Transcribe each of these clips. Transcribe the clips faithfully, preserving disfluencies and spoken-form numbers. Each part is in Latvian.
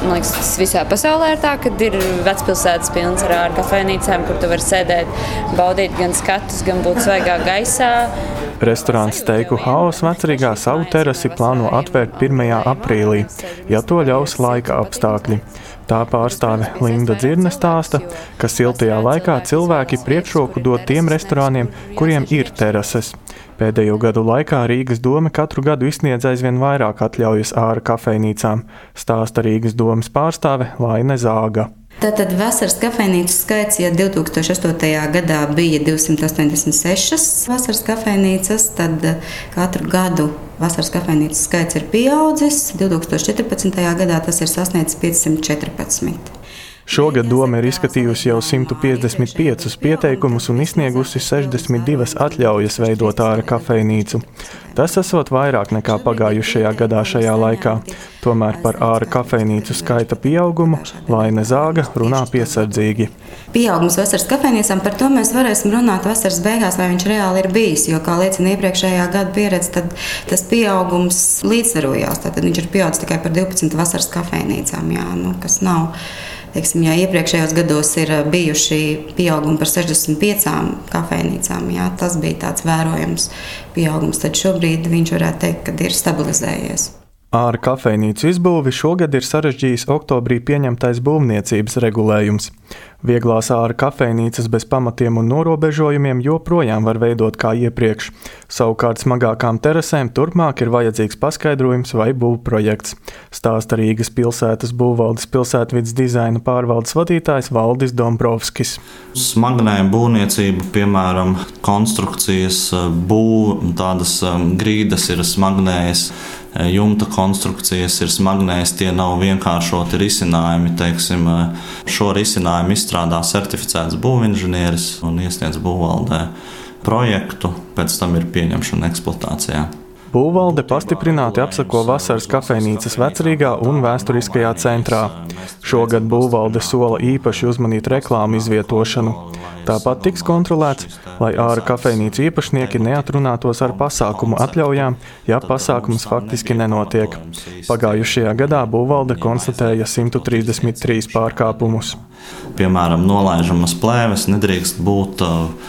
Man liekas, tas visā pasaulē ir tā, ka ir vecpilsētas pilns ar ārā kafejnīcām, kur tu vari sēdēt, baudīt gan skatus, gan būt svaigā gaisā. Restorāns Steiku Haus Vecrīgā savu terasi plāno atvērt pirmajā aprīlī, ja to ļaus laika apstākļi. Tā pārstāve Linda Dzirne stāsta, ka siltajā laikā cilvēki priekšroku dod tiem restorāniem, kuriem ir terases. Pēdējo gadu laikā Rīgas dome katru gadu izsniedz aizvien vairāk atļaujas ārā kafejnīcām, stāsta Rīgas domes pārstāve Laine Zāga. Tātad vasaras kafejnīcu skaits, ja divi tūkstoši astotajā gadā bija divsimt astoņdesmit sešas vasaras kafejnīcas, tad katru gadu vasaras kafejnīcu skaits ir pieaudzis. divi tūkstoši četrpadsmitajā gadā tas ir sasniedzis piecsimt četrpadsmit. Šogad dome ir izskatījusi jau simt piecdesmit piecus pieteikumus un izsniegusi sešdesmit divas atļaujas veidot ārā kafejnīcu. Tas esot vairāk nekā pagājušajā gadā šajā laikā. Tomēr par ārā kafejnīcu skaita pieaugumu Laine Zāga runā piesardzīgi. Pieaugums vasaras kafejnīcām, par to mēs varēsim runāt vasaras beigās, vai viņš reāli ir bijis, jo, kā liecina iepriekšējā gada pieredze, tad tas pieaugums līdzsvarojās. Tad viņš ir pieaudzis tikai par divpadsmit vasaras kafejnīcām, jā, nu, kas nav. Teiksim, ja iepriekšējos gados ir bijuši pieaugumi par sešdesmit piecām kafejnīcām, jā, tas bija tāds vērojams pieaugums, tad šobrīd viņš varētu teikt, ka ir stabilizējies. Ārā kafejnīcu izbūvi šogad ir sarežģījis oktobrī pieņemtais būvniecības regulējums. Vieglās ārā kafejnīcas bez pamatiem un norobežojumiem joprojām var veidot kā iepriekš. Savukārt smagākām terasēm turpmāk ir vajadzīgs paskaidrojums vai būvprojekts, stāsta Rīgas pilsētas būvvaldes pilsētvides dizaina pārvaldes vadītājs Valdis Dombrovskis. Smagnēja būvniecība, piemēram, konstrukcijas būv, tādas grīdas ir smagnējas, jumta konstrukcijas ir smagnējas, tie nav vienkāršoti risinājumi. Teiksim, šo risinājumu izstrādā certificēts būvinženieris un iesniedz būvvaldē projektu, pēc tam ir pieņemšana eksploatācijā. Būvvalde pastiprināti apsako vasaras kafejnīcas Vecrīgā un vēsturiskajā centrā. Šogad būvvalde sola īpaši uzmanīt reklāmu izvietošanu. Tāpat tiks kontrolēts, lai ārā kafejnīcu īpašnieki neatrunātos ar pasākumu atļaujām, ja pasākums faktiski nenotiek. Pagājušajā gadā būvvalde konstatēja simt trīsdesmit trīs pārkāpumus. Piemēram, nolaižamas plēves nedrīkst būt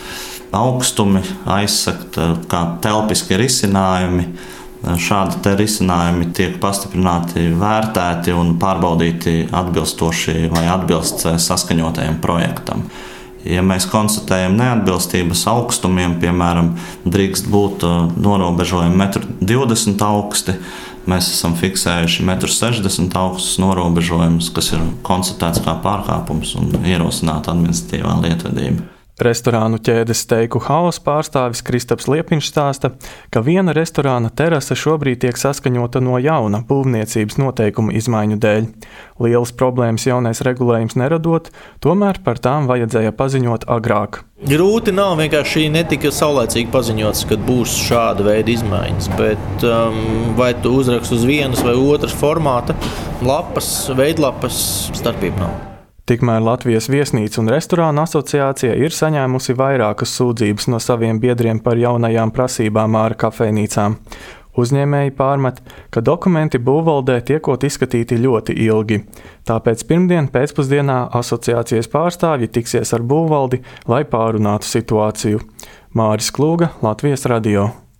augstumi, aizsakt kā telpiski risinājumi. Šādi te risinājumi tiek pastiprināti, vērtēti un pārbaudīti atbilstoši vai atbilst saskaņotajam projektam. Ja mēs konstatējam neatbilstības augstumiem, piemēram, drīkst būt norobežojumi metru divdesmit augsti, mēs esam fiksējuši metru sešdesmit augstus norobežojumus, kas ir konstatēts kā pārkāpums un ierosināta administratīvā lietvedība. Restorānu ķēdes Steiku Haus pārstāvis Kristaps Liepiņš stāsta, ka viena restorāna terase šobrīd tiek saskaņota no jauna būvniecības noteikumu izmaiņu dēļ. Lielas problēmas jaunais regulējums neradot, tomēr par tām vajadzēja paziņot agrāk. Grūti nav, vienkārši netika saulēcīgi paziņots, kad būs šāda veida izmaiņas, bet um, vai tu uzrakst uz vienas vai otras formāta, lapas, veidlapas, starpība nav. Tikmēr Latvijas viesnīcu un restorānu asociācija ir saņēmusi vairākas sūdzības no saviem biedriem par jaunajām prasībām ārā kafejnīcām. Uzņēmēji pārmet, ka dokumenti būvvaldē tiekot izskatīti ļoti ilgi. Tāpēc pirmdien pēcpusdienā asociācijas pārstāvji tiksies ar būvvaldi, lai pārunātu situāciju. Māris Klūga, Latvijas radio.